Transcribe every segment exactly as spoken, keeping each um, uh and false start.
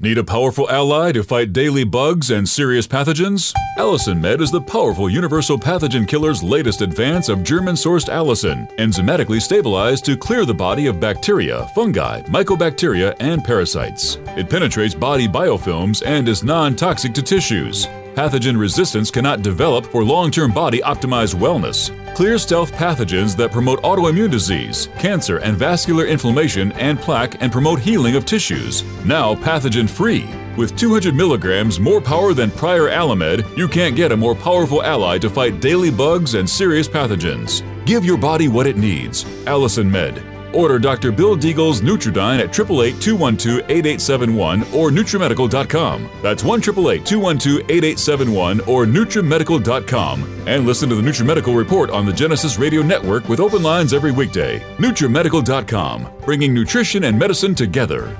Need a powerful ally to fight daily bugs and serious pathogens? Allicin Med is the powerful universal pathogen killer's latest advance of German-sourced allicin, enzymatically stabilized to clear the body of bacteria, fungi, mycobacteria, and parasites. It penetrates body biofilms and is non-toxic to tissues. Pathogen resistance cannot develop for long-term body-optimized wellness. Clear stealth pathogens that promote autoimmune disease, cancer and vascular inflammation and plaque and promote healing of tissues. Now pathogen-free. With two hundred milligrams more power than prior Alamed, you can't get a more powerful ally to fight daily bugs and serious pathogens. Give your body what it needs. Allicin Med. Order Doctor Bill Deagle's Nutridyne at eight eight eight, two one two, eight eight seven one or Nutrimedical dot com. That's one eight eight eight, two one two, eight eight seven one or Nutrimedical dot com. And listen to the Nutrimedical Report on the Genesis Radio Network with open lines every weekday. Nutrimedical dot com, bringing nutrition and medicine together.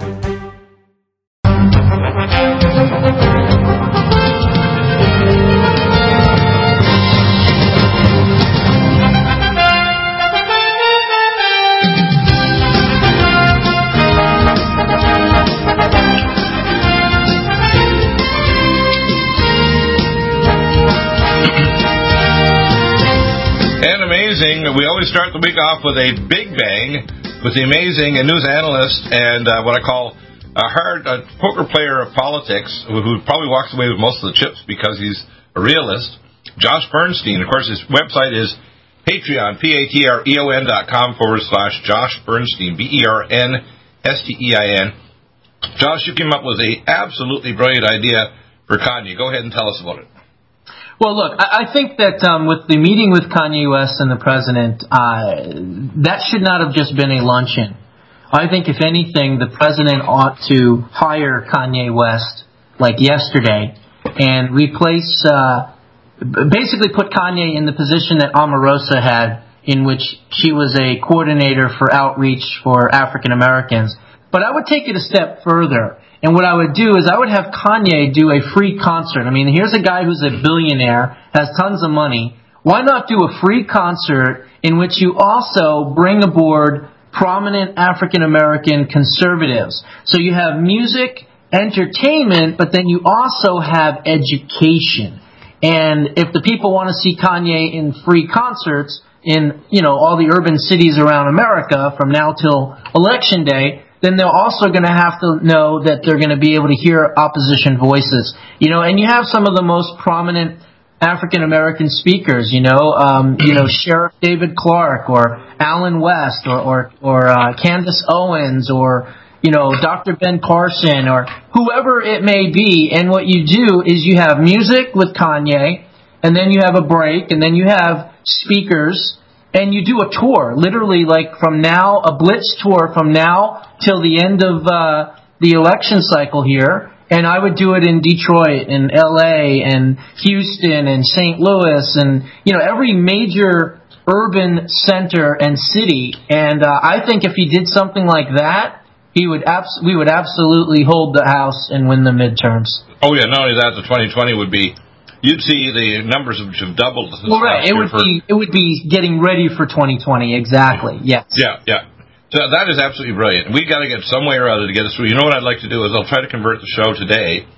We always start the week off with a big bang with the amazing news analyst and uh, what I call a hard uh, poker player of politics who, who probably walks away with most of the chips because he's a realist, Josh Bernstein. Of course, his website is Patreon, P-A-T-R-E-O-N dot com forward slash Josh Bernstein, B E R N S T E I N. Josh, you came up with an absolutely brilliant idea for Kanye. Go ahead and tell us about it. Well, look, I, I think that um, with the meeting with Kanye West and the president, uh, that should not have just been a luncheon. I think, if anything, the president ought to hire Kanye West, like yesterday, and replace, uh, basically put Kanye in the position that Omarosa had, in which she was a coordinator for outreach for African Americans. But I would take it a step further. And what I would do is I would have Kanye do a free concert. I mean, here's a guy who's a billionaire, has tons of money. Why not do a free concert in which you also bring aboard prominent African-American conservatives? So you have music, entertainment, but then you also have education. And if the people want to see Kanye in free concerts in, you know, all the urban cities around America from now till Election Day, then they're also going to have to know that they're going to be able to hear opposition voices. You know, and you have some of the most prominent African-American speakers, you know, um, you know, Sheriff David Clark or Alan West or, or, or uh, Candace Owens or, you know, Doctor Ben Carson or whoever it may be. And what you do is you have music with Kanye, and then you have a break, and then you have speakers, and you do a tour, literally like from now, a blitz tour from now till the end of uh, the election cycle here. And I would do it in Detroit and L A and Houston and Saint Louis and, you know, every major urban center and city. And uh, I think if he did something like that, he would abs- we would absolutely hold the House and win the midterms. Oh, yeah, not only that, the twenty twenty would be... You'd see the numbers which have doubled. This well, right. It would for, be it would be getting ready for twenty twenty. Exactly. Yes. Yeah, yeah. So that is absolutely brilliant. We got to get some way or other to get us through. You know what I'd like to do is I'll try to convert the show today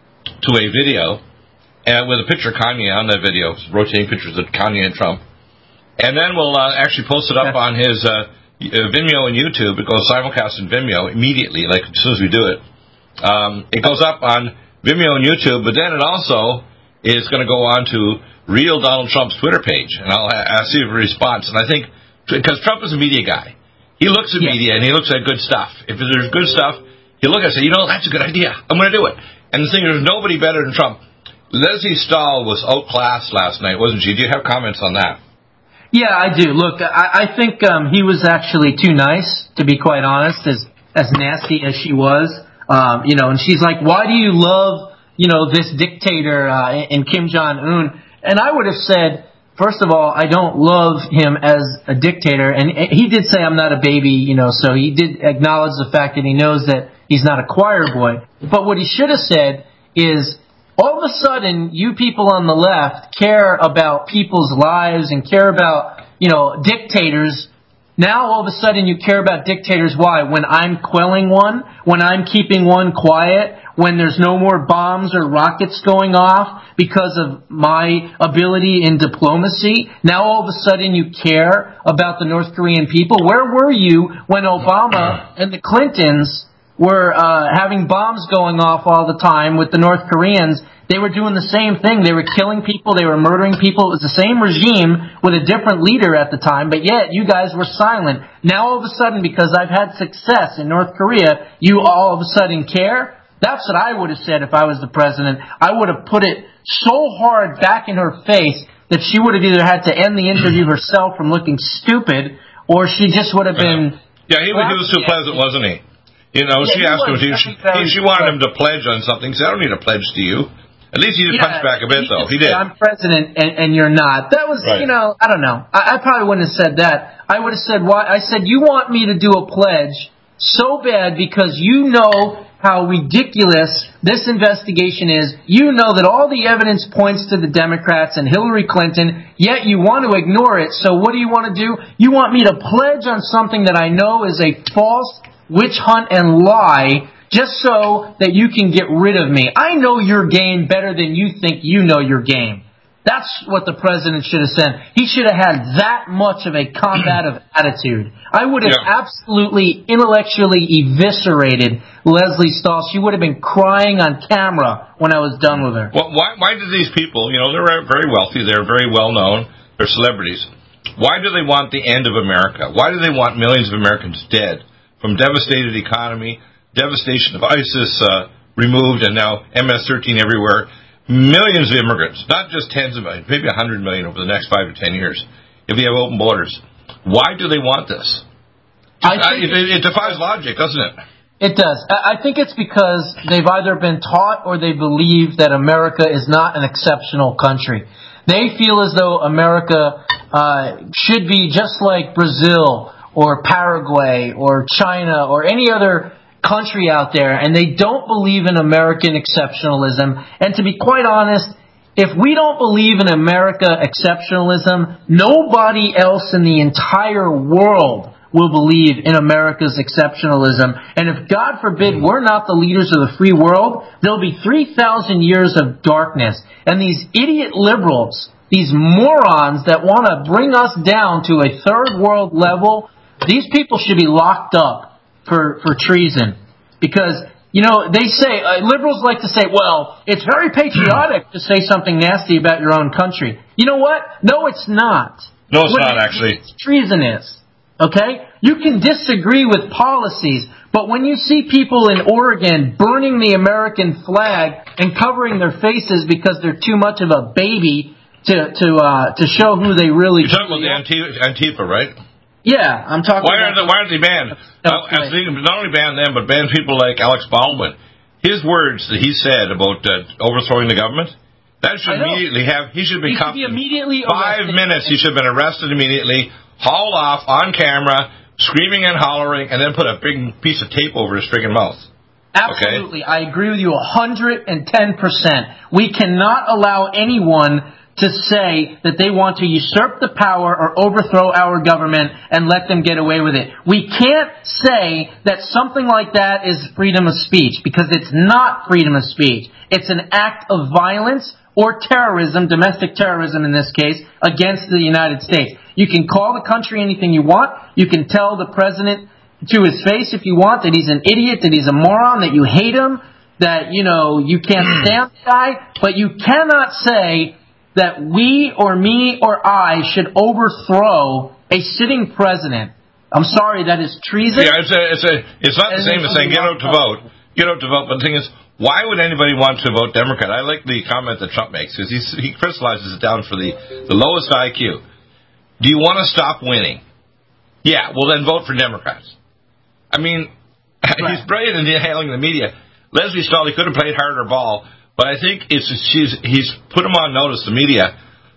to a video, and with a picture of Kanye on that video, rotating pictures of Kanye and Trump, and then we'll uh, actually post it up on his uh, Vimeo and YouTube. It goes simulcast in Vimeo immediately, like as soon as we do it. Um, it goes up on Vimeo and YouTube, but then it also is going to go on to Real Donald Trump's Twitter page, and I'll, I'll see a response. And I think, because Trump is a media guy, he looks at yeah. media and he looks at good stuff. If there's good stuff, he'll look at it and say, you know, that's a good idea. I'm going to do it. And the thing is, there's nobody better than Trump. Leslie Stahl was outclassed last night, wasn't she? Do you have comments on that? Yeah, I do. Look, I, I think um, he was actually too nice, to be quite honest, as, as nasty as she was. Um, you know, and she's like, why do you love... you know, this dictator uh, in Kim Jong-un. And I would have said, first of all, I don't love him as a dictator. And he did say I'm not a baby, you know, so he did acknowledge the fact that he knows that he's not a choir boy. But what he should have said is, all of a sudden, you people on the left care about people's lives and care about, you know, dictators Now all of a sudden you care about dictators. Why? When I'm quelling one, when I'm keeping one quiet, when there's no more bombs or rockets going off because of my ability in diplomacy, now all of a sudden you care about the North Korean people. Where were you when Obama and the Clintons were uh, having bombs going off all the time with the North Koreans? They were doing the same thing. They were killing people. They were murdering people. It was the same regime with a different leader at the time, but yet you guys were silent. Now all of a sudden, because I've had success in North Korea, you all of a sudden care? That's what I would have said if I was the president. I would have put it so hard back in her face that she would have either had to end the interview herself from looking stupid, or she just would have been... Yeah, he, he was too pleasant, wasn't he? You know, yeah, she asked him, if he, he, she wanted him to pledge on something. He said, I don't need a pledge to you. At least he did yeah, punch back a bit, he though. He did. I'm president, and, and you're not. That was, right. you know, I don't know. I, I probably wouldn't have said that. I would have said, why? I said, you want me to do a pledge so bad because you know how ridiculous this investigation is. You know that all the evidence points to the Democrats and Hillary Clinton, yet you want to ignore it. So what do you want to do? You want me to pledge on something that I know is a false witch hunt and lie, just so that you can get rid of me. I know your game better than you think you know your game. That's what the president should have said. He should have had that much of a combative attitude. I would have yeah. absolutely intellectually eviscerated Leslie Stahl. She would have been crying on camera when I was done with her. Well, why, why do these people, you know, they're very wealthy, they're very well known, they're celebrities. Why do they want the end of America? Why do they want millions of Americans dead from devastated economy, devastation of ISIS uh, removed, and now M S thirteen everywhere? Millions of immigrants, not just tens of millions, maybe one hundred million over the next five to ten years, if we have open borders. Why do they want this? Just, I think it, it defies logic, doesn't it? It does. I think it's because they've either been taught or they believe that America is not an exceptional country. They feel as though America uh, should be just like Brazil or Paraguay or China or any other country out there, and they don't believe in American exceptionalism. And to be quite honest, if we don't believe in America exceptionalism, nobody else in the entire world will believe in America's exceptionalism. And if, God forbid, we're not the leaders of the free world, there'll be three thousand years of darkness. And these idiot liberals, these morons that want to bring us down to a third world level, these people should be locked up for, for treason. Because, you know, they say, uh, liberals like to say, well, it's very patriotic to say something nasty about your own country. You know what? No, it's not. No, it's what not, actually. It's treasonous. Okay? You can disagree with policies, but when you see people in Oregon burning the American flag and covering their faces because they're too much of a baby to to uh, to show who they really are. You're talking about the Antifa, right? Yeah, I'm talking why about... Are they, why aren't they banned? No, I think not only ban them, but ban people like Alex Baldwin. His words that he said about uh, overthrowing the government, that should immediately have... He should be cuffed. He should be immediately Five arrested. minutes, he should have been arrested immediately, hauled off on camera, screaming and hollering, and then put a big piece of tape over his friggin' mouth. Absolutely. Okay? I agree with you one hundred ten percent. We cannot allow anyone to say that they want to usurp the power or overthrow our government and let them get away with it. We can't say that something like that is freedom of speech, because it's not freedom of speech. It's an act of violence or terrorism, domestic terrorism in this case, against the United States. You can call the country anything you want. You can tell the president to his face if you want that he's an idiot, that he's a moron, that you hate him, that, you know, you can't stand the guy, but you cannot say that we or me or I should overthrow a sitting president. I'm sorry, that is treason. Yeah, it's a, it's a, it's not the same as saying get out to vote. Get out to vote. But the thing is, why would anybody want to vote Democrat? I like the comment that Trump makes, because he crystallizes it down for the, the lowest I Q. Do you want to stop winning? Yeah, well then vote for Democrats. I mean, right. He's brilliant in handling the media. Leslie Stahl, he could have played harder ball. But I think it's she's, he's put him on notice, the media.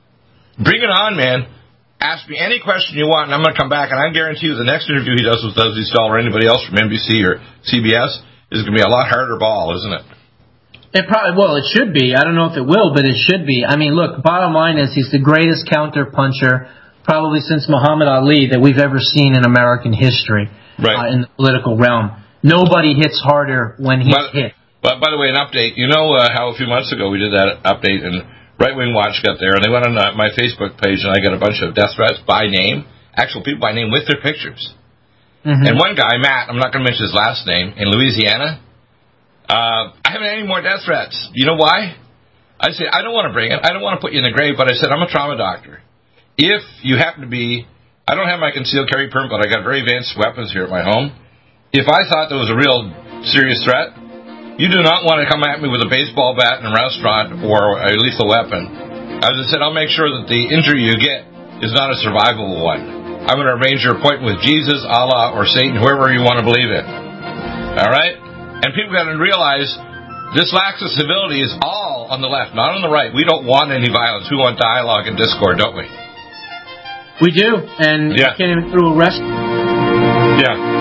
Bring it on, man. Ask me any question you want, and I'm going to come back. And I guarantee you the next interview he does with Leslie Stahl or anybody else from N B C or C B S is going to be a lot harder ball, isn't it? It probably, well, it should be. I don't know if it will, but it should be. I mean, look, bottom line is he's the greatest counter puncher probably since Muhammad Ali, that we've ever seen in American history, right. uh, in the political realm. Nobody hits harder when he's but, hit. But by the way, an update. You know uh, how a few months ago we did that update, and Right Wing Watch got there, and they went on uh, my Facebook page, and I got a bunch of death threats by name, actual people by name with their pictures. Mm-hmm. And one guy, Matt, I'm not going to mention his last name, in Louisiana, uh, I haven't had any more death threats. You know why? I said, I don't want to bring it. I don't want to put you in the grave, but I said, I'm a trauma doctor. If you happen to be, I don't have my concealed carry permit, but I got very advanced weapons here at my home. If I thought there was a real serious threat, you do not want to come at me with a baseball bat in a restaurant or a lethal weapon. As I said, I'll make sure that the injury you get is not a survivable one. I'm going to arrange your appointment with Jesus, Allah, or Satan, whoever you want to believe in. All right? And people got to realize this lack of civility is all on the left, not on the right. We don't want any violence. We want dialogue and discord, don't we? We do, and yeah. You can't even throw a rest. Yeah.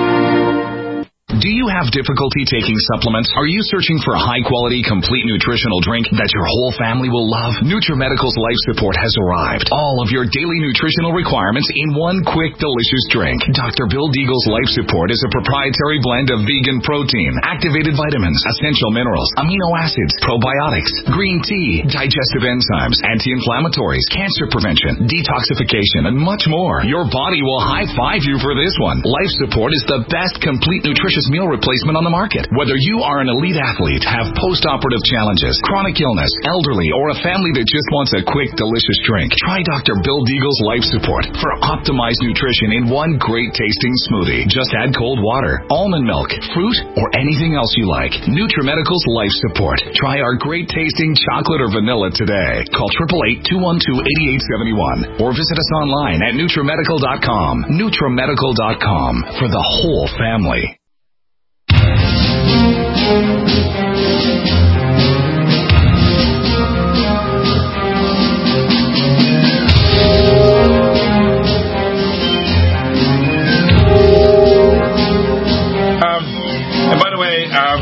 Do you have difficulty taking supplements? Are you searching for a high-quality, complete nutritional drink that your whole family will love? NutriMedical's Life Support has arrived. All of your daily nutritional requirements in one quick, delicious drink. Doctor Bill Deagle's Life Support is a proprietary blend of vegan protein, activated vitamins, essential minerals, amino acids, probiotics, green tea, digestive enzymes, anti-inflammatories, cancer prevention, detoxification, and much more. Your body will high-five you for this one. Life Support is the best complete nutritious meal replacement on the market. Whether you are an elite athlete, have post-operative challenges, chronic illness, elderly, or a family that just wants a quick, delicious drink, try Doctor Bill Deagle's Life Support for optimized nutrition in one great-tasting smoothie. Just add cold water, almond milk, fruit, or anything else you like. NutriMedical's Life Support. Try our great-tasting chocolate or vanilla today. Call eight eight eight, two one two, eight eight seven one or visit us online at NutriMedical dot com. NutriMedical dot com for the whole family. Um, and by the way, um,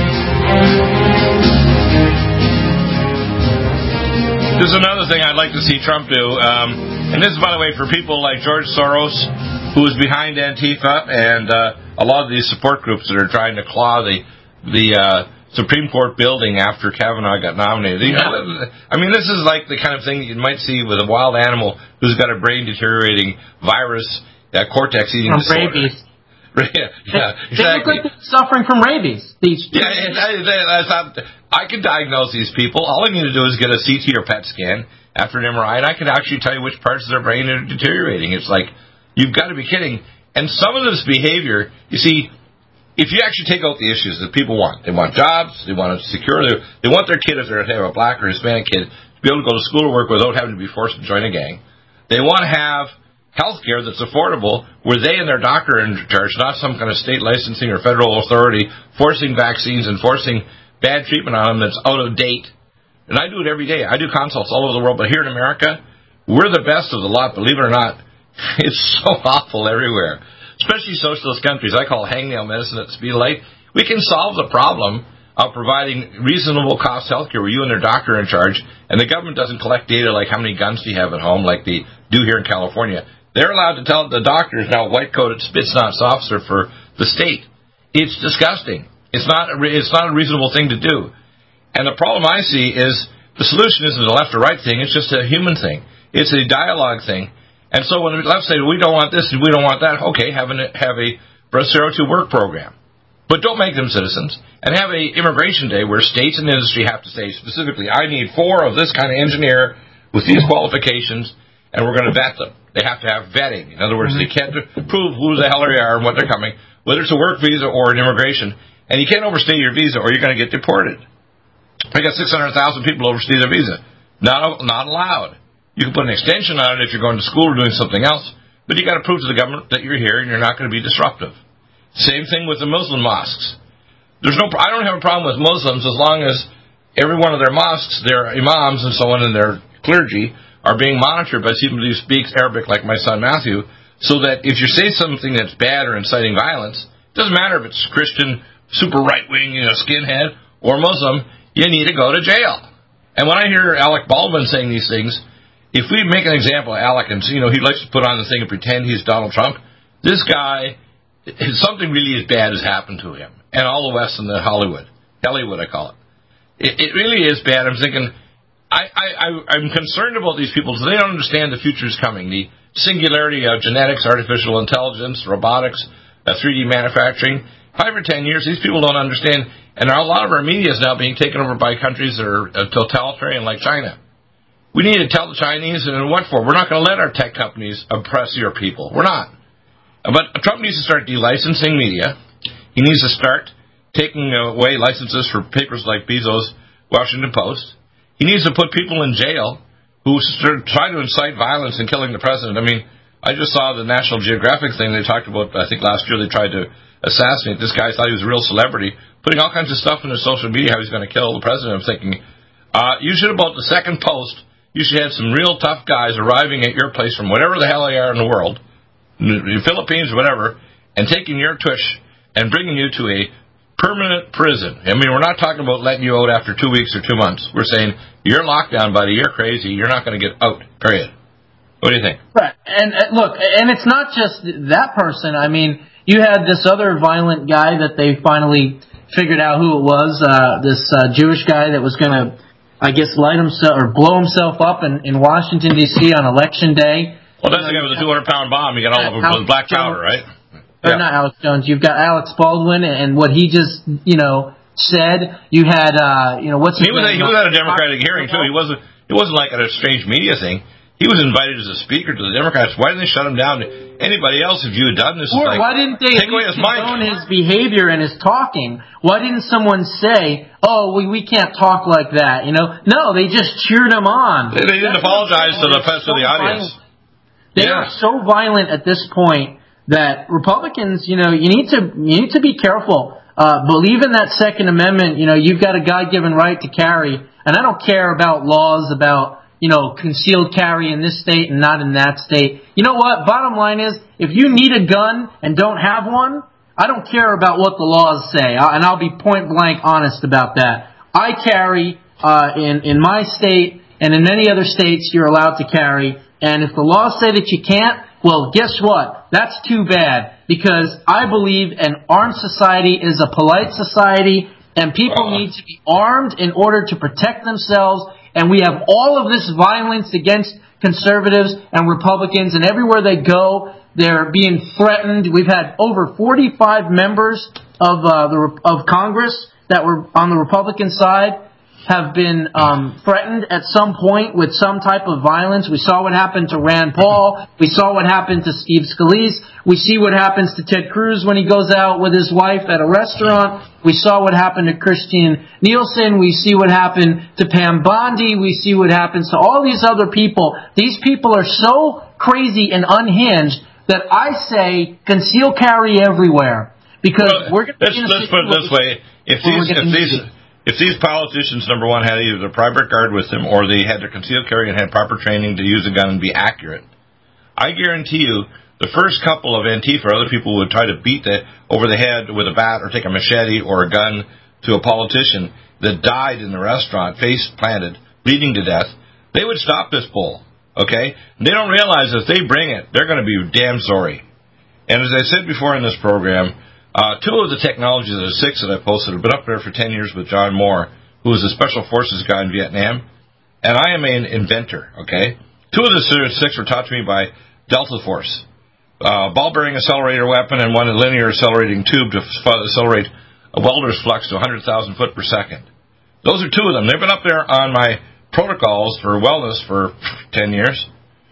there's another thing I'd like to see Trump do, um, and this is, by the way, for people like George Soros, who is behind Antifa, and uh, a lot of these support groups that are trying to claw the the uh, Supreme Court building after Kavanaugh got nominated. You know, I mean, this is like the kind of thing you might see with a wild animal who's got a brain deteriorating virus, uh, cortex eating from disorder. Rabies. yeah, yeah, they, exactly. They look like they're suffering from rabies. These yeah, that, that, that's not, I can diagnose these people. All I need to do is get a C T or P E T scan after an M R I, and I can actually tell you which parts of their brain are deteriorating. It's like, you've got to be kidding. And some of this behavior, you see, if you actually take out the issues that people want, they want jobs, they want to secure, they, they want their kid, if they have a black or Hispanic kid, to be able to go to school or work without having to be forced to join a gang. They want to have health care that's affordable, where they and their doctor are in charge, not some kind of state licensing or federal authority forcing vaccines and forcing bad treatment on them that's out of date. And I do it every day. I do consults all over the world, but here in America, we're the best of the lot, believe it or not. It's so awful everywhere. Especially socialist countries. I call hangnail medicine at the speed of light. We can solve the problem of providing reasonable cost health care where you and their doctor are in charge, and the government doesn't collect data like how many guns do you have at home like they do here in California. They're allowed to tell the doctors now white-coated spits-knots officer for the state. It's disgusting. It's not, a, it's not a reasonable thing to do. And the problem I see is the solution isn't a left or right thing. It's just a human thing. It's a dialogue thing. And so when the left say, we don't want this and we don't want that, okay, have, an, have a Bracero to work program. But don't make them citizens. And have a immigration day where states and industry have to say specifically, I need four of this kind of engineer with these qualifications, and we're going to vet them. They have to have vetting. In other words, they can't prove who the hell they are and what they're coming, whether it's a work visa or an immigration. And you can't overstay your visa or you're going to get deported. I got six hundred thousand people overstay their visa. Not, not allowed. You can put an extension on it if you're going to school or doing something else, but you got to prove to the government that you're here and you're not going to be disruptive. Same thing with the Muslim mosques. There's no, I don't have a problem with Muslims as long as every one of their mosques, their imams and so on, and their clergy are being monitored by somebody who speaks Arabic like my son Matthew, so that if you say something that's bad or inciting violence, it doesn't matter if it's Christian, super right-wing, you know, skinhead, or Muslim, you need to go to jail. And when I hear Alec Baldwin saying these things, if we make an example of Alec, and you know he likes to put on the thing and pretend he's Donald Trump, this guy, something really as bad has happened to him, and all the West and the Hollywood, Hollywood I call it. It, it really is bad. I'm thinking, I, I, I, I'm concerned about these people because they don't understand the future is coming. The singularity of genetics, artificial intelligence, robotics, uh, three D manufacturing. Five or ten years, these people don't understand, and a lot of our media is now being taken over by countries that are uh, totalitarian like China. We need to tell the Chinese, and what for? We're not going to let our tech companies oppress your people. We're not. But Trump needs to start delicensing media. He needs to start taking away licenses for papers like Bezos' Washington Post. He needs to put people in jail who try to incite violence and killing the president. I mean, I just saw the National Geographic thing they talked about. I think last year they tried to assassinate this guy. Thought he was a real celebrity, putting all kinds of stuff in his social media how he's going to kill the president. I'm thinking, uh, you should, about the second post, you should have some real tough guys arriving at your place from whatever the hell they are in the world, the Philippines, whatever, and taking your tush and bringing you to a permanent prison. I mean, we're not talking about letting you out after two weeks or two months. We're saying, you're locked down, buddy, you're crazy, you're not going to get out, period. What do you think? Right, and uh, look, and it's not just that person. I mean, you had this other violent guy that they finally figured out who it was, uh, this uh, Jewish guy that was going to, I guess, light himself or blow himself up in, in Washington, D C on Election Day. Well, that's the guy with the two hundred pound bomb. You got all of it with black powder, right? Or yeah. Not Alex Jones. You've got Alex Baldwin and what he just, you know, said. You had, uh, you know, what's his he was name? At, he was at a Democratic hearing, too. He wasn't, it wasn't like at a strange media thing. He was invited as a speaker to the Democrats. Why didn't they shut him down? Anybody else, if you had done this, or like, why didn't they take away his mic? condone his behavior and his talking? Why didn't someone say, "Oh, we we can't talk like that"? You know, no, they just cheered him on. They, they didn't That's apologize to the rest so of the audience. Violent. They yeah. are so violent at this point that Republicans, you know, you need to you need to be careful. Uh, believe in that Second Amendment. You know, you've got a God-given right to carry, and I don't care about laws about, you know, concealed carry in this state and not in that state. You know what? Bottom line is, if you need a gun and don't have one, I don't care about what the laws say, and I'll be point blank honest about that. I carry uh, in in my state, and in many other states, you're allowed to carry. And if the laws say that you can't, well, guess what? That's too bad, because I believe an armed society is a polite society, and people uh. need to be armed in order to protect themselves. And we have all of this violence against conservatives and Republicans, and everywhere they go, they're being threatened. We've had over forty-five members of uh, the of Congress that were on the Republican side have been um, threatened at some point with some type of violence. We saw what happened to Rand Paul. We saw what happened to Steve Scalise. We see what happens to Ted Cruz when he goes out with his wife at a restaurant. We saw what happened to Christian Nielsen. We see what happened to Pam Bondi. We see what happens to all these other people. These people are so crazy and unhinged that I say conceal carry everywhere. Because well, we're going to let's, let's put it this way. If these, if these, if these politicians, number one, had either a private guard with them or they had their concealed carry and had proper training to use a gun and be accurate, I guarantee you the first couple of Antifa or other people would try to beat the, over the head with a bat or take a machete or a gun to a politician that died in the restaurant, face planted, bleeding to death. They would stop this bull, okay? They don't realize if they bring it, they're going to be damn sorry. And as I said before in this program, Uh, two of the technologies, the six that I posted, have been up there for ten years with John Moore, who was a Special Forces guy in Vietnam, and I am an inventor, okay? Two of the six were taught to me by Delta Force, uh, ball-bearing accelerator weapon and one a linear accelerating tube to accelerate a welder's flux to one hundred thousand foot per second. Those are two of them. They've been up there on my protocols for wellness for ten years.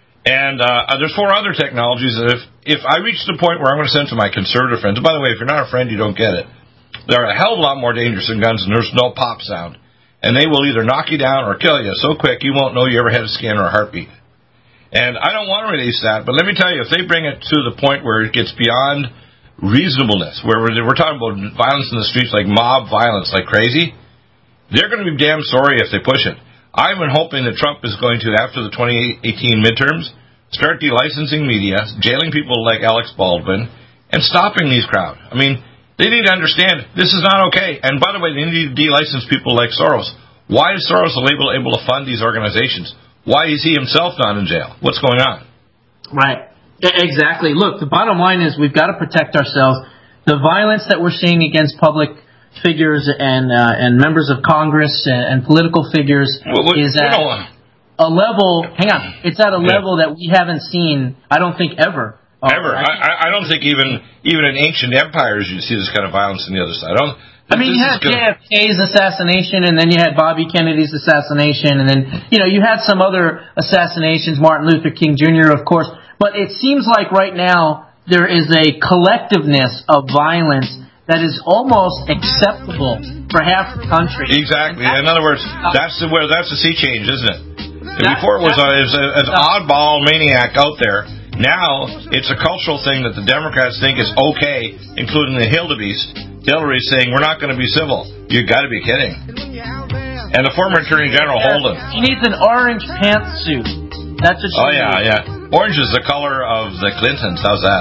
And uh, there's four other technologies that if, if I reach the point where I'm going to send to my conservative friends, and by the way, if you're not a friend, you don't get it. They're a hell of a lot more dangerous than guns, and there's no pop sound. And they will either knock you down or kill you so quick you won't know you ever had a scan or a heartbeat. And I don't want to release that, but let me tell you, if they bring it to the point where it gets beyond reasonableness, where we're, we're talking about violence in the streets, like mob violence, like crazy, they're going to be damn sorry if they push it. I've been hoping that Trump is going to, after the twenty eighteen midterms, start delicensing media, jailing people like Alex Baldwin, and stopping these crowd. I mean, they need to understand this is not okay. And by the way, they need to delicense people like Soros. Why is Soros able, able to fund these organizations? Why is he himself not in jail? What's going on? Right. Exactly. Look, the bottom line is we've got to protect ourselves. The violence that we're seeing against public figures and uh, and members of Congress and, and political figures well, what, is at a level. Hang on, it's at a yeah. level that we haven't seen. I don't think ever. Ever. I, I, I don't think even even in ancient empires you'd see this kind of violence on the other side. I don't. I mean, you had J F K's assassination, and then you had Bobby Kennedy's assassination, and then, you know, you had some other assassinations, Martin Luther King Junior, of course. But it seems like right now there is a collectiveness of violence that is almost acceptable for half the country. Exactly. In other words, that's the where that's the sea change, isn't it? That, Before it was a, it was a, an oddball maniac out there. Now it's a cultural thing that the Democrats think is okay, including the Hildebeest. Hillary saying we're not going to be civil. You got to be kidding. And the former Attorney General Holden. He needs an orange pantsuit. That's what she Oh yeah, needs. yeah. Orange is the color of the Clintons. How's that?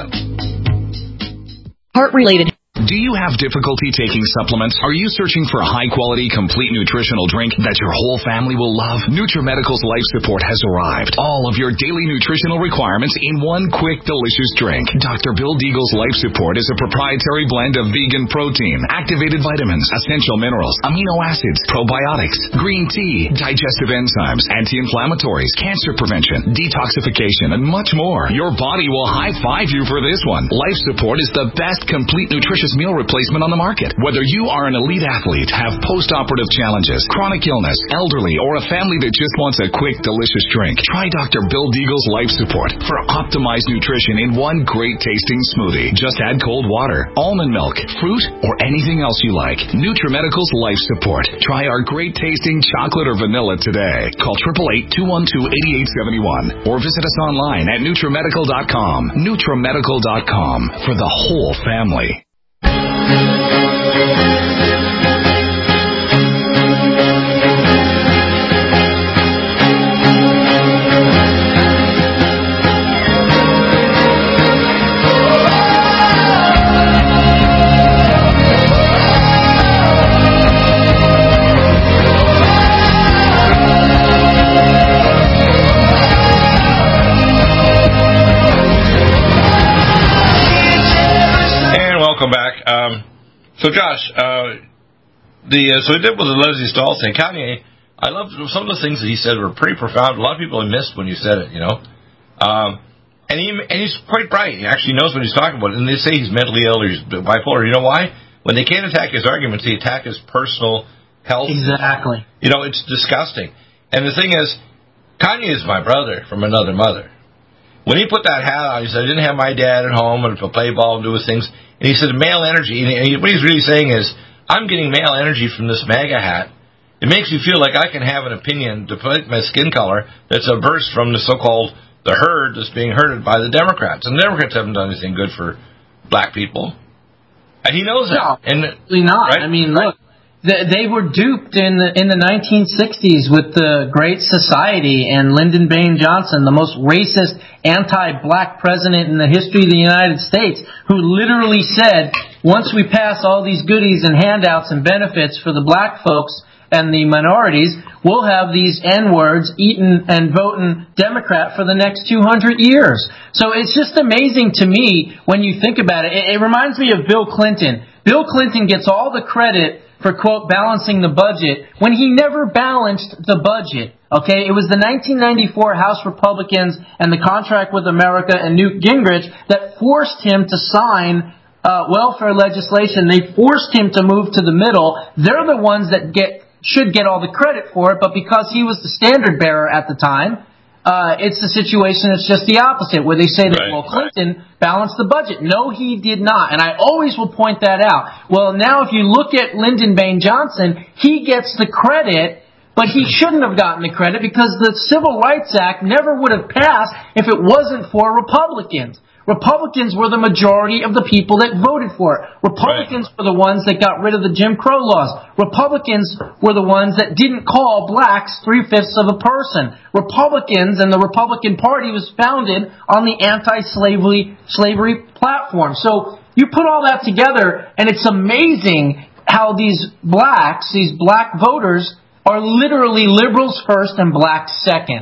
Heart related. Do you have difficulty taking supplements? Are you searching for a high-quality, complete nutritional drink that your whole family will love? NutriMedical's Life Support has arrived. All of your daily nutritional requirements in one quick, delicious drink. Doctor Bill Deagle's Life Support is a proprietary blend of vegan protein, activated vitamins, essential minerals, amino acids, probiotics, green tea, digestive enzymes, anti-inflammatories, cancer prevention, detoxification, and much more. Your body will high-five you for this one. Life Support is the best complete nutrition meal replacement on the market. Whether you are an elite athlete, have post-operative challenges, chronic illness, elderly, or a family that just wants a quick, delicious drink, try Doctor Bill Deagle's Life Support for optimized nutrition in one great-tasting smoothie. Just add cold water, almond milk, fruit, or anything else you like. NutriMedical's Life Support. Try our great-tasting chocolate or vanilla today. Call eight eight eight, two one two, eight eight seven one or visit us online at NutriMedical dot com. NutriMedical dot com for the whole family. Welcome back. Um, so, Josh, uh, the uh, so he did with the Leslie Stahl thing. Kanye, I love some of the things that he said were pretty profound. A lot of people have missed when you said it, you know. Um, and he and he's quite bright. He actually knows what he's talking about. And they say he's mentally ill or he's bipolar. You know why? When they can't attack his arguments, they attack his personal health. Exactly. You know, it's disgusting. And the thing is, Kanye is my brother from another mother. When he put that hat on, he said, I didn't have my dad at home and to play ball and do his things. And he said, male energy. And he, what he's really saying is, I'm getting male energy from this MAGA hat. It makes me feel like I can have an opinion, despite my skin color, that's averse from the so-called the herd that's being herded by the Democrats. And the Democrats haven't done anything good for black people. And he knows that. No, and, absolutely not. Right? I mean, look, they were duped in the, in the nineteen sixties with the Great Society and Lyndon Baines Johnson, the most racist, anti-black president in the history of the United States, who literally said, once we pass all these goodies and handouts and benefits for the black folks and the minorities, we'll have these N-words eating and voting Democrat for the next two hundred years. So it's just amazing to me when you think about it. It, it reminds me of Bill Clinton. Bill Clinton gets all the credit for, quote, balancing the budget when he never balanced the budget. Okay, it was the nineteen ninety-four House Republicans and the Contract with America and Newt Gingrich that forced him to sign uh, welfare legislation. They forced him to move to the middle. They're the ones that get should get all the credit for it, but because he was the standard bearer at the time, Uh, it's the situation that's just the opposite, where they say that, right, well, Clinton right. balanced the budget. No, he did not. And I always will point that out. Well, now if you look at Lyndon Baines Johnson, he gets the credit, but he shouldn't have gotten the credit because the Civil Rights Act never would have passed if it wasn't for Republicans. Republicans were the majority of the people that voted for it. Republicans right. were the ones that got rid of the Jim Crow laws. Republicans were the ones that didn't call blacks three-fifths of a person. Republicans and the Republican Party was founded on the anti-slavery slavery platform. So you put all that together, and it's amazing how these blacks, these black voters, are literally liberals first and blacks second.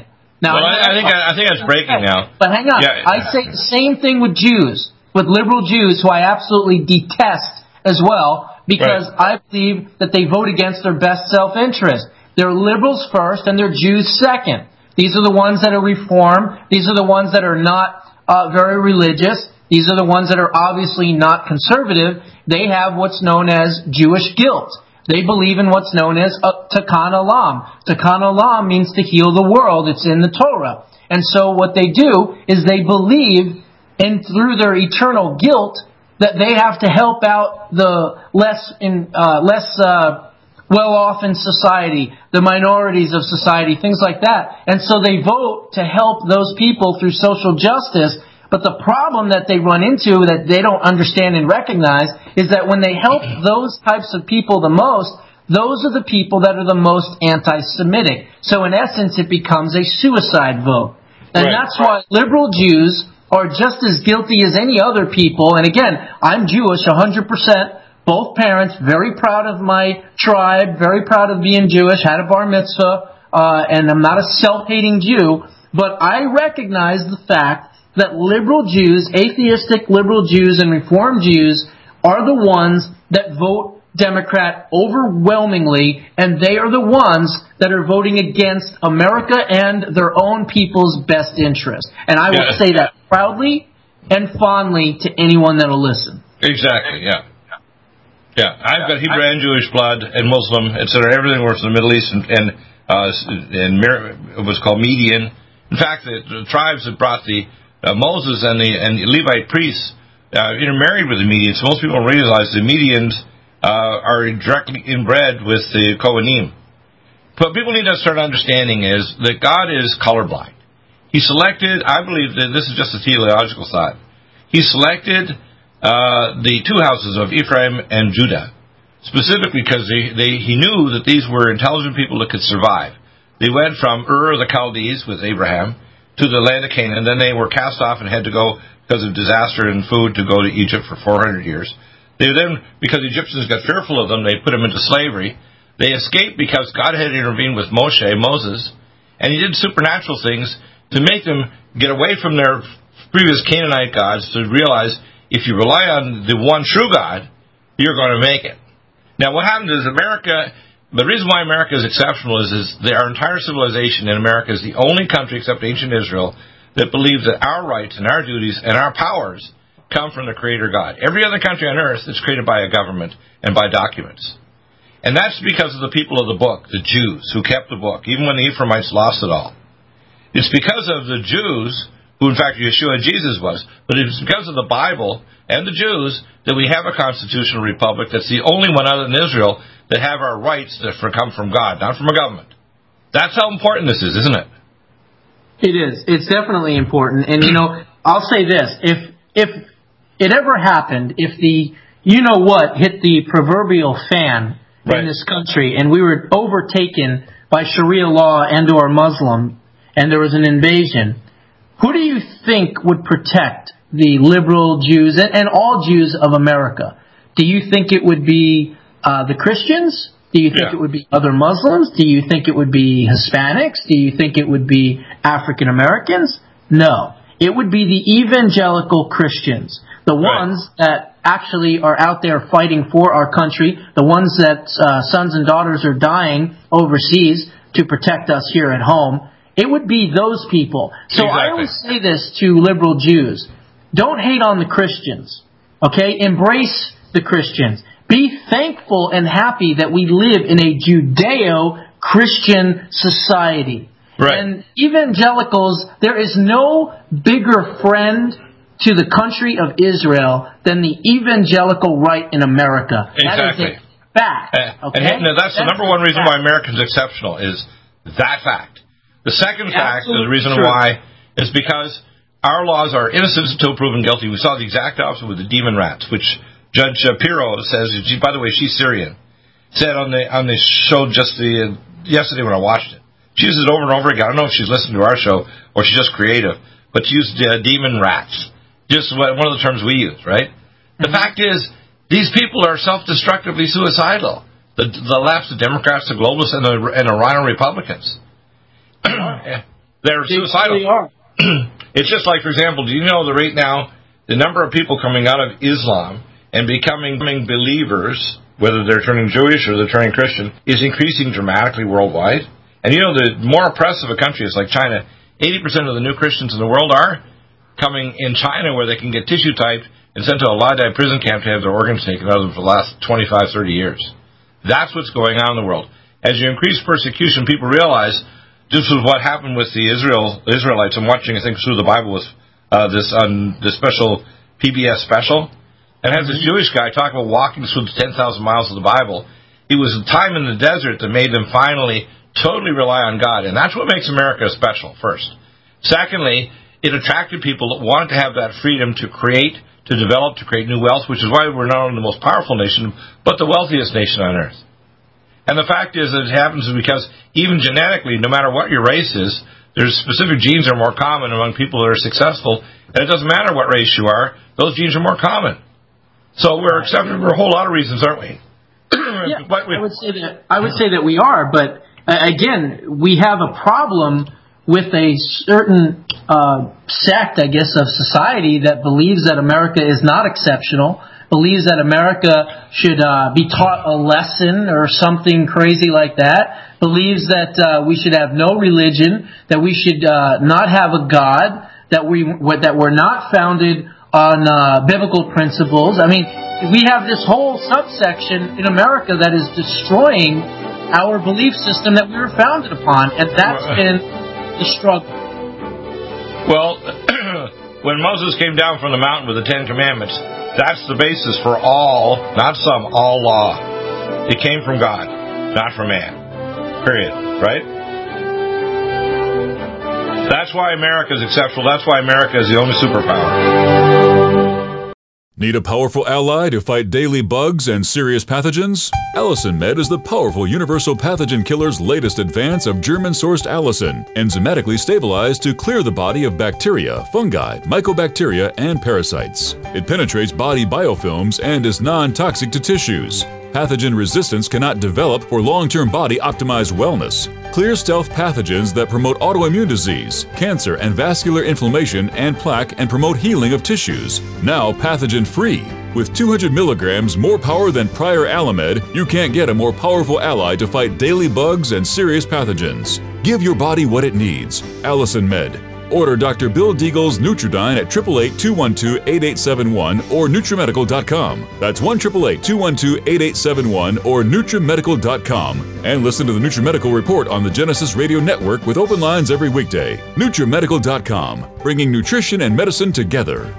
Now, well, I, I think I think that's breaking now. But hang on. Yeah. I say the same thing with Jews, with liberal Jews, who I absolutely detest as well, because right. I believe that they vote against their best self-interest. They're liberals first, and they're Jews second. These are the ones that are reformed. These are the ones that are not uh, very religious. These are the ones that are obviously not conservative. They have what's known as Jewish guilt. They believe in what's known as uh, Tikkun Olam. Tikkun Olam means to heal the world. It's in the Torah. And so what they do is they believe, and through their eternal guilt, that they have to help out the less in uh, less uh, well-off in society, the minorities of society, things like that. And so they vote to help those people through social justice. But the problem that they run into that they don't understand and recognize is that when they help those types of people the most, those are the people that are the most anti-Semitic. So in essence, it becomes a suicide vote. And right. that's why liberal Jews are just as guilty as any other people. And again, I'm Jewish one hundred percent. Both parents, very proud of my tribe, very proud of being Jewish, had a bar mitzvah, uh, and I'm not a self-hating Jew. But I recognize the fact that liberal Jews, atheistic liberal Jews and Reformed Jews are the ones that vote Democrat overwhelmingly, and they are the ones that are voting against America and their own people's best interest. And I will yeah. say that proudly and fondly to anyone that will listen. Exactly, yeah. Yeah, I've got Hebrew and Jewish blood and Muslim, et cetera. Everything works in the Middle East, and, and, uh, and it was called Median. In fact, the, the tribes that brought the Uh, Moses and the and the Levite priests uh, intermarried with the Medians. So most people don't realize the Medians uh, are directly inbred with the Kohanim. What people need to start understanding is that God is colorblind. He selected, I believe that this is just a theological thought, He selected uh, the two houses of Ephraim and Judah, specifically because they, they, He knew that these were intelligent people that could survive. They went from Ur of the Chaldees with Abraham to the land of Canaan, and then they were cast off and had to go, because of disaster and food, to go to Egypt for four hundred years. They then, because the Egyptians got fearful of them, they put them into slavery. They escaped because God had intervened with Moshe, Moses, and He did supernatural things to make them get away from their previous Canaanite gods, to realize if you rely on the one true God, you're going to make it. Now, what happened is America... The reason why America is exceptional is, is that our entire civilization in America is the only country except ancient Israel that believes that our rights and our duties and our powers come from the Creator God. Every other country on earth is created by a government and by documents. And that's because of the people of the book, the Jews, who kept the book, even when the Ephraimites lost it all. It's because of the Jews, who in fact Yeshua Jesus was, but it's because of the Bible and the Jews that we have a constitutional republic that's the only one other than Israel that have our rights that come from God, not from a government. That's how important this is, isn't it? It is. It's definitely important. And, you know, I'll say this. If if it ever happened, if the you-know-what hit the proverbial fan right. in this country, and we were overtaken by Sharia law and or Muslim, and there was an invasion, who do you think would protect the liberal Jews and, and all Jews of America? Do you think it would be Uh, the Christians? Do you think yeah. it would be other Muslims? Do you think it would be Hispanics? Do you think it would be African Americans? No. It would be the evangelical Christians. The right. ones that actually are out there fighting for our country. The ones that uh, sons and daughters are dying overseas to protect us here at home. It would be those people. So exactly. I always say this to liberal Jews. Don't hate on the Christians. Okay? Embrace the Christians. Be thankful and happy that we live in a Judeo-Christian society. Right. And evangelicals, there is no bigger friend to the country of Israel than the evangelical right in America. Exactly. That is a fact. Okay? And, and that's, that's the number one reason fact. why Americans are exceptional, is that fact. The second Absolutely fact, is the reason true. why, is because our laws are innocent until proven guilty. We saw the exact opposite with the demon rats, which Judge Pirro says, by the way, she's Syrian, said on the on the show just the uh, yesterday when I watched it. She uses it over and over again. I don't know if she's listened to our show or she's just creative, but she used uh, demon rats, just one of the terms we use, right? Mm-hmm. The fact is, these people are self-destructively suicidal. The the left, the Democrats, the globalists, and the and the Rhino Republicans. They're they suicidal. Really are. It's just like, for example, do you know that right now the number of people coming out of Islam and becoming believers, whether they're turning Jewish or they're turning Christian, is increasing dramatically worldwide? And you know, the more oppressive a country is like China, eighty percent of the new Christians in the world are coming in China, where they can get tissue typed and sent to a Lie-Dai prison camp to have their organs taken out of them for the last twenty-five, thirty years. That's what's going on in the world. As you increase persecution, people realize this was what happened with the Israel Israelites. I'm watching, I think, through the Bible was uh, this um, this special P B S special, and had this Jewish guy talk about walking through the ten thousand miles of the Bible. It was a time in the desert that made them finally totally rely on God, and that's what makes America special, first. Secondly, it attracted people that wanted to have that freedom to create, to develop, to create new wealth, which is why we're not only the most powerful nation, but the wealthiest nation on earth. And the fact is that it happens because even genetically, no matter what your race is, there's specific genes that are more common among people that are successful, and it doesn't matter what race you are, those genes are more common. So we're accepted for a whole lot of reasons, aren't we? Yeah, I would say that I would say that we are, but uh, again, we have a problem with a certain uh, sect, I guess, of society that believes that America is not exceptional, believes that America should uh, be taught a lesson or something crazy like that, believes that uh, we should have no religion, that we should uh, not have a God, that we that we're not founded on uh, biblical principles. I mean, we have this whole subsection in America that is destroying our belief system that we were founded upon, and that's been the struggle. Well, when Moses came down from the mountain with the Ten Commandments, that's the basis for all, not some, all law. It came from God, not from man. Period. Right? That's why America is exceptional. That's why America is the only superpower. Need a powerful ally to fight daily bugs and serious pathogens? Allicin Med is the powerful universal pathogen killer's latest advance of German-sourced allicin, enzymatically stabilized to clear the body of bacteria, fungi, mycobacteria, and parasites. It penetrates body biofilms and is non-toxic to tissues. Pathogen resistance cannot develop for long-term body-optimized wellness. Clear stealth pathogens that promote autoimmune disease, cancer and vascular inflammation and plaque and promote healing of tissues. Now pathogen-free. With two hundred milligrams more power than prior Alamed, you can't get a more powerful ally to fight daily bugs and serious pathogens. Give your body what it needs. Allicin Med. Order Doctor Bill Deagle's Nutridyne at eight eight eight, two one two, eight eight seven one or Nutrimedical dot com. That's one eight eight eight, two one two, eight eight seven one or Nutrimedical dot com. And listen to the Nutrimedical Report on the Genesis Radio Network with open lines every weekday. Nutrimedical dot com, bringing nutrition and medicine together.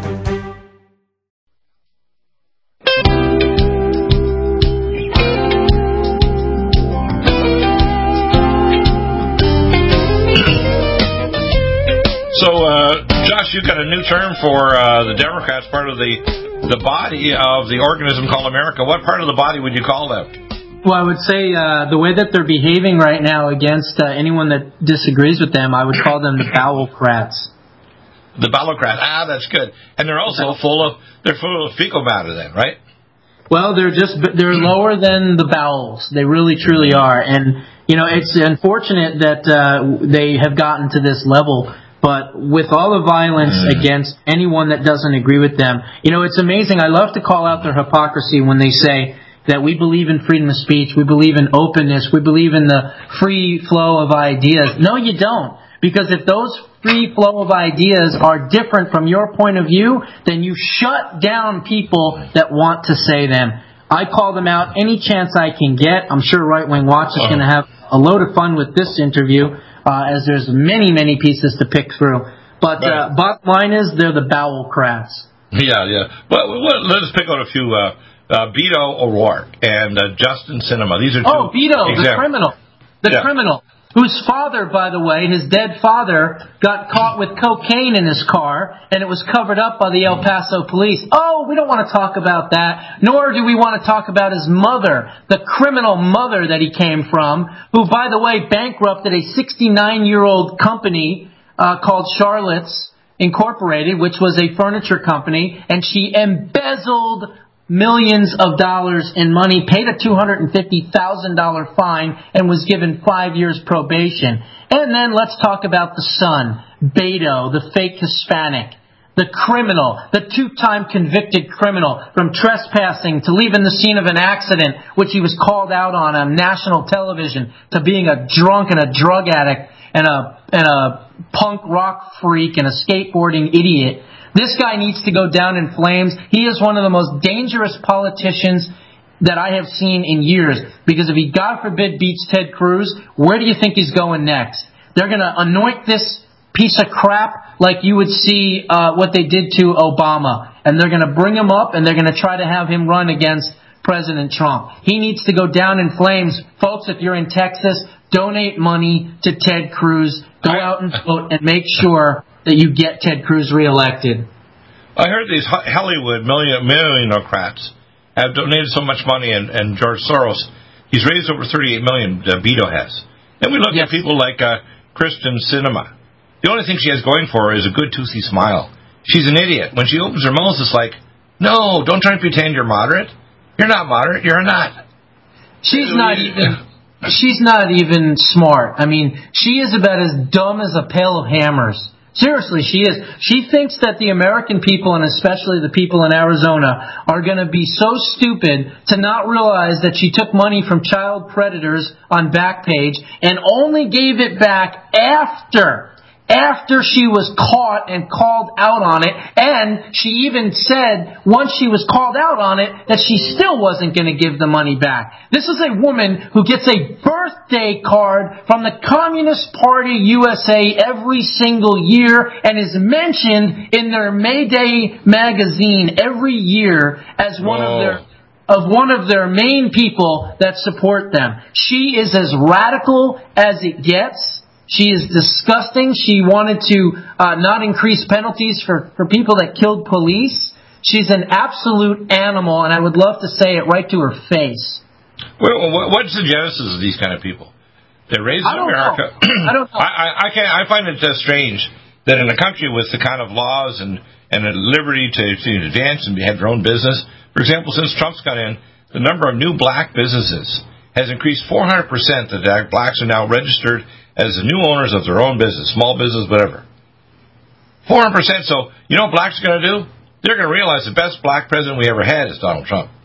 So, uh, Josh, you've got a new term for uh, the Democrats, part of the the body of the organism called America. What part of the body would you call them? Well, I would say uh, the way that they're behaving right now against uh, anyone that disagrees with them, I would call them the bowelcrats. The bowelcrats. Ah, that's good. And they're also full of they're full of fecal matter, then, right? Well, they're just they're lower than the bowels. They really, truly are. And you know, it's unfortunate that uh, they have gotten to this level. But with all the violence against anyone that doesn't agree with them, you know, it's amazing. I love to call out their hypocrisy when they say that we believe in freedom of speech, we believe in openness, we believe in the free flow of ideas. No, you don't. Because if those free flow of ideas are different from your point of view, then you shut down people that want to say them. I call them out any chance I can get. I'm sure Right Wing Watch is going to have a load of fun with this interview. Uh, as there's many, many pieces to pick through. But uh, bottom line is, they're the bowelcrats. Yeah, yeah. Well, well, let's pick out a few. Uh, uh, Beto O'Rourke and uh, Justin Sinema. These are two. Oh, Beto, examples. the criminal. The yeah. criminal. Whose father, by the way, his dead father, got caught with cocaine in his car, and it was covered up by the El Paso police. Oh, we don't want to talk about that, nor do we want to talk about his mother, the criminal mother that he came from, who, by the way, bankrupted a sixty-nine-year-old company uh, called Charlotte's Incorporated, which was a furniture company, and she embezzled millions of dollars in money, paid a two hundred fifty thousand dollars fine, and was given five years probation. And then let's talk about the son, Beto, the fake Hispanic. The criminal, the two-time convicted criminal, from trespassing to leaving the scene of an accident, which he was called out on on national television, to being a drunk and a drug addict and a and a punk rock freak and a skateboarding idiot. This guy needs to go down in flames. He is one of the most dangerous politicians that I have seen in years, because if he, God forbid, beats Ted Cruz, where do you think he's going next? They're going to anoint this piece of crap like you would see uh, what they did to Obama. And they're going to bring him up, and they're going to try to have him run against President Trump. He needs to go down in flames. Folks, if you're in Texas, donate money to Ted Cruz. Go out and vote and make sure that you get Ted Cruz reelected. I heard these Hollywood million, millionocrats have donated so much money, and, and George Soros, he's raised over thirty-eight million dollars, uh, Beto has. Then we look yes. at people like uh, Kristen Sinema. The only thing she has going for her is a good toothy smile. She's an idiot. When she opens her mouth, it's like, no, don't try to pretend you're moderate. You're not moderate. You're not. She's not even... She's not even smart. I mean, she is about as dumb as a pail of hammers. Seriously, she is. She thinks that the American people, and especially the people in Arizona, are going to be so stupid to not realize that she took money from child predators on Backpage and only gave it back after After she was caught and called out on it. And she even said, once she was called out on it, that she still wasn't going to give the money back. This is a woman who gets a birthday card from the Communist Party U S A every single year and is mentioned in their May Day magazine every year as one Whoa. of their... of one of their main people that support them. She is as radical as it gets. She is disgusting. She wanted to uh, not increase penalties for, for people that killed police. She's an absolute animal, and I would love to say it right to her face. Well, what's the genesis of these kind of people? They're raised in America. I don't know. I, I, can't, I find it uh, strange that in a country with the kind of laws and, and a liberty to, to advance and have your own business, for example, since Trump's got in, the number of new black businesses has increased four hundred percent. That blacks are now registered as the new owners of their own business, small business, whatever. four hundred percent. So, you know what blacks are going to do? They're going to realize the best black president we ever had is Donald Trump.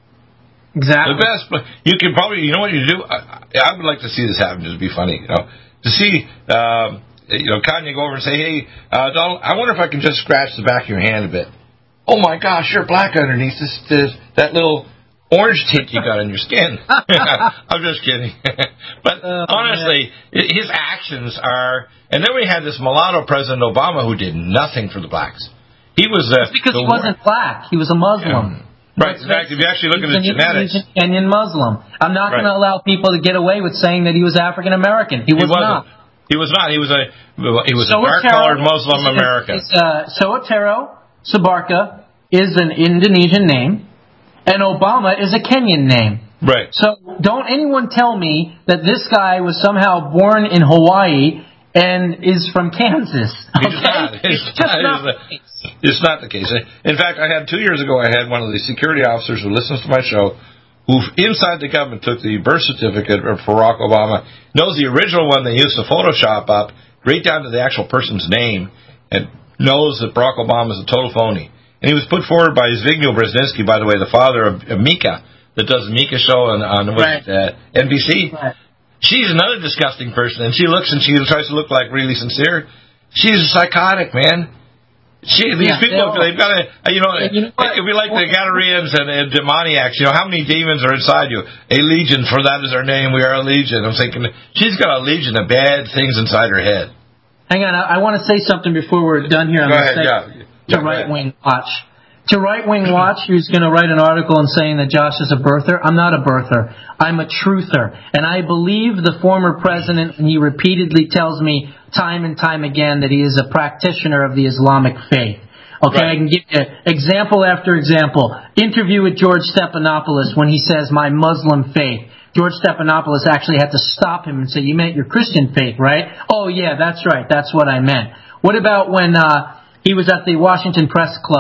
Exactly. The best. You can probably, you know what you do? I, I would like to see this happen. Just be funny, you know. To see, um, you know, Kanye go over and say, hey, uh, Donald, I wonder if I can just scratch the back of your hand a bit. Oh, my gosh, you're black underneath this, this that little orange tint you got in your skin. I'm just kidding. But oh, honestly, man. His actions are... And then we had this mulatto President Obama who did nothing for the blacks. He was... Uh, it's because he wasn't black. He was a Muslim. Yeah. Right. In fact, if you actually look at his genetics... He's an Kenyan Muslim. I'm not right. going to allow people to get away with saying that he was African American. He was he not. He was not. He was a he was a dark-colored Muslim American. Uh, Soetoro Sabarka is an Indonesian name. And Obama is a Kenyan name. Right. So don't anyone tell me that this guy was somehow born in Hawaii and is from Kansas. Okay? He's not. It's, it's just not, not the case. It's not the case. In fact, I had two years ago, I had one of the security officers who listens to my show, who inside the government took the birth certificate for Barack Obama, knows the original one they used to Photoshop up, right down to the actual person's name, and knows that Barack Obama is a total phony. And he was put forward by Zbigniew Brzezinski, by the way, the father of, of Mika, that does the Mika show on, on right. uh, N B C. Right. She's another disgusting person, and she looks and she tries to look like really sincere. She's a psychotic, man. She, these yeah, people, they've got to, you know, you know if we like the Gadareans and, and demoniacs, you know, how many demons are inside you? A legion, for that is our name, we are a legion. I'm thinking, she's got a legion of bad things inside her head. Hang on, I, I want to say something before we're done here on Go this ahead, segment. yeah. To Right Wing Watch. To Right Wing Watch, who's going to write an article and saying that Josh is a birther. I'm not a birther. I'm a truther. And I believe the former president, and he repeatedly tells me time and time again that he is a practitioner of the Islamic faith. Okay, right. I can give you example after example. Interview with George Stephanopoulos when he says, my Muslim faith. George Stephanopoulos actually had to stop him and say, you meant your Christian faith, right? Oh, yeah, that's right. That's what I meant. What about when... uh he was at the Washington Press Club,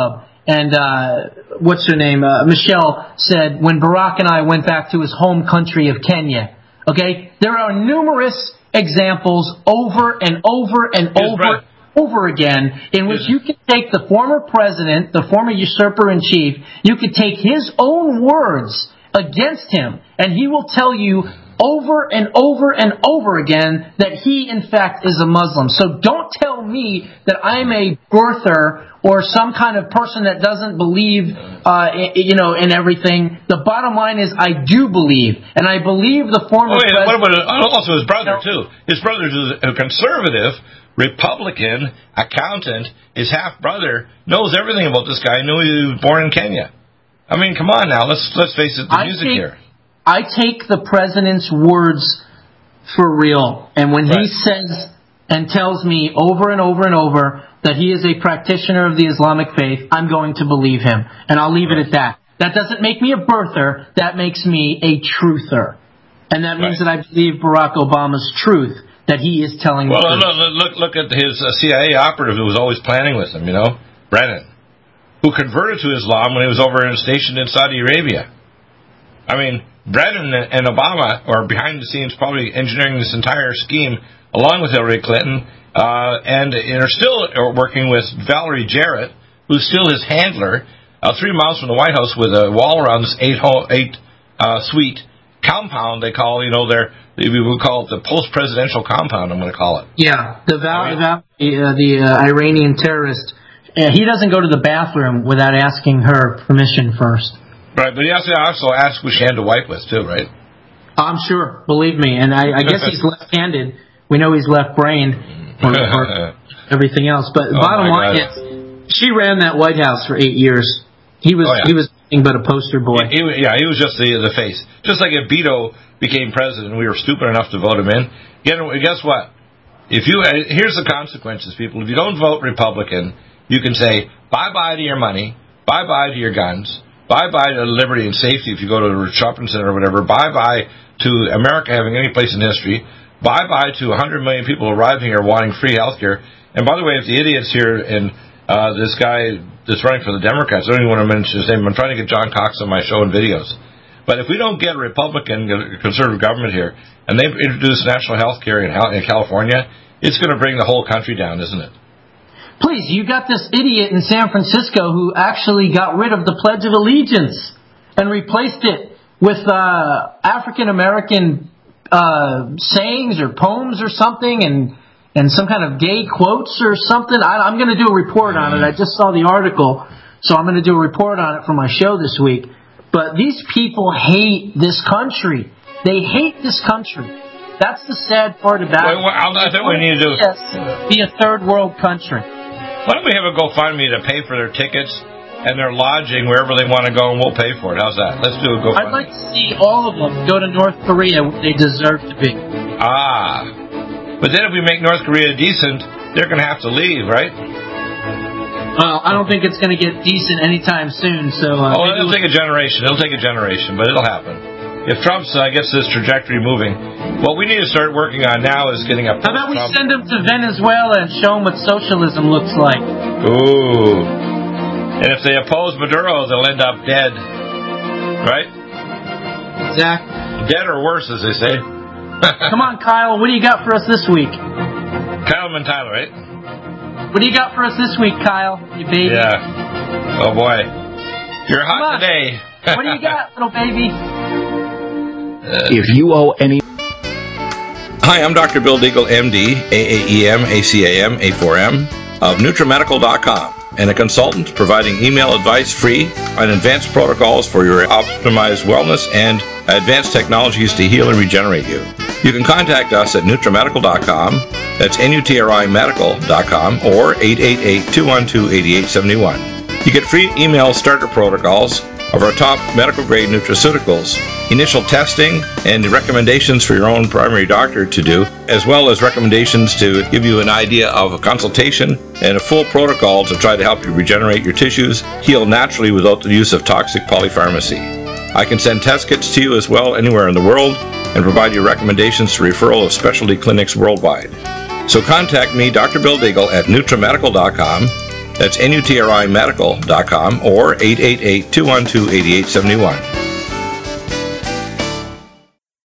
and uh, what's her name? Uh, Michelle said when Barack and I went back to his home country of Kenya. Okay, there are numerous examples over and over and Yes, over. right. over again, in which Yes. you can take the former president, the former usurper-in-chief, you could take his own words against him, and he will tell you over and over and over again that he, in fact, is a Muslim. So don't tell me that I'm a birther or some kind of person that doesn't believe, uh, you know, in everything. The bottom line is I do believe, and I believe the former Oh, yeah, what president... about also his brother, too? His brother is a conservative Republican accountant. His half-brother knows everything about this guy. Knew he was born in Kenya. I mean, come on now. Let's let's face it, the I music take, here. I take the president's words for real. And when Right. he says and tells me over and over and over that he is a practitioner of the Islamic faith, I'm going to believe him. And I'll leave Right. it at that. That doesn't make me a birther. That makes me a truther. And that means Right. that I believe Barack Obama's truth, that he is telling Well, the truth. look, look, look at his uh, C I A operative who was always planning with him, you know, Brennan, who converted to Islam when he was over and stationed in Saudi Arabia. I mean, Brennan and Obama are behind the scenes probably engineering this entire scheme along with Hillary Clinton, uh, and, and are still working with Valerie Jarrett, who's still his handler, uh, three miles from the White House with a wall around this eight, ho- eight uh, suite compound they call, you know, their, we would call it the post-presidential compound, I'm going to call it. Yeah, the Val, I mean- Val, uh, the uh, Iranian terrorist, uh, he doesn't go to the bathroom without asking her permission first. Right, but he has to also ask which hand to wipe with, too, right? I'm sure, believe me, and I, I guess he's left-handed. We know he's left-brained or, or everything else. But the Oh, bottom my line God. is, she ran that White House for eight years. He was Oh, yeah. he was nothing but a poster boy. He, he- yeah, he was just the the face. Just like if Beto became president, we were stupid enough to vote him in. Guess guess what? If you here's the consequences, people. If you don't vote Republican, you can say bye bye to your money, bye bye to your guns, bye bye to liberty and safety. If you go to a shopping center or whatever, bye bye to America having any place in history. Bye bye to one hundred million people arriving here wanting free health care. And by the way, if the idiots here and uh, this guy that's running for the Democrats, I don't even want to mention his name. I'm trying to get John Cox on my show and videos. But if we don't get a Republican, conservative government here, and they introduce national health care in California, it's going to bring the whole country down, isn't it? Please, you got this idiot in San Francisco who actually got rid of the Pledge of Allegiance and replaced it with uh, African-American uh, sayings or poems or something and and some kind of gay quotes or something. I, I'm going to do a report on it. I just saw the article, so I'm going to do a report on it for my show this week. But these people hate this country. They hate this country. That's the sad part about Well, it. well, I think we need to do- Yes, be a third world country. Why don't we have a GoFundMe to pay for their tickets and their lodging wherever they want to go, and we'll pay for it? How's that? Let's do a GoFundMe. I'd like to see all of them go to North Korea where they deserve to be. Ah. But then if we make North Korea decent, they're going to have to leave, right? Well, I don't think it's going to get decent anytime soon. So, uh, Oh, maybe it'll we'll- take a generation. It'll take a generation, but it'll happen. If Trump's uh, gets this trajectory moving, what we need to start working on now is getting a how about we post-Trump- send them to Venezuela and show them what socialism looks like? Ooh. And if they oppose Maduro, they'll end up dead. Right? Exactly. Dead or worse, as they say. Come on, Kyle. What do you got for us this week? Kyle Montana, right? What do you got for us this week, Kyle? You baby. Yeah. Oh, boy. You're Come hot on. today. What do you got, little baby? If you owe any... Hi, I'm Doctor Bill Deagle, M D, A A E M, A C A M, A four M, of NutriMedical dot com, and a consultant providing email advice free on advanced protocols for your optimized wellness and advanced technologies to heal and regenerate you. You can contact us at NutriMedical dot com, that's N U T R I medical dot com, or eight eight eight, two one two, eight eight seven one. You get free email starter protocols of our top medical-grade nutraceuticals, initial testing, and recommendations for your own primary doctor to do, as well as recommendations to give you an idea of a consultation and a full protocol to try to help you regenerate your tissues, heal naturally without the use of toxic polypharmacy. I can send test kits to you as well anywhere in the world and provide you recommendations to referral of specialty clinics worldwide. So contact me, Doctor Bill Deagle, at NutriMedical dot com, That's N U T R I medical dot com or eight eight eight, two one two, eight eight seven one.